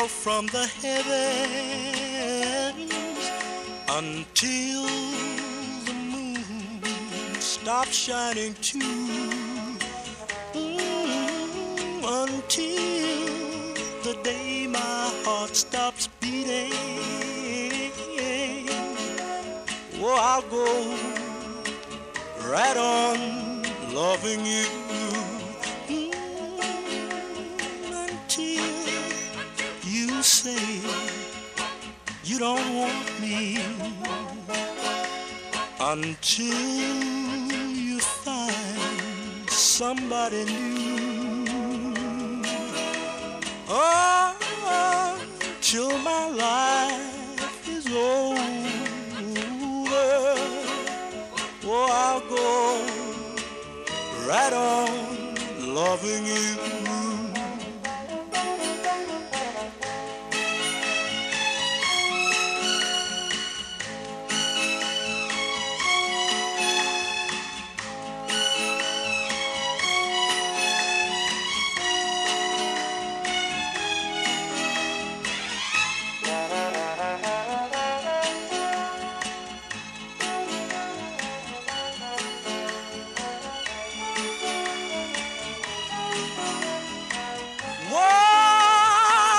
fall from the heavens until the moon stops shining too. Until the day my heart stops beating. Oh, I'll go right on loving you until you say you don't want me, until you find somebody new.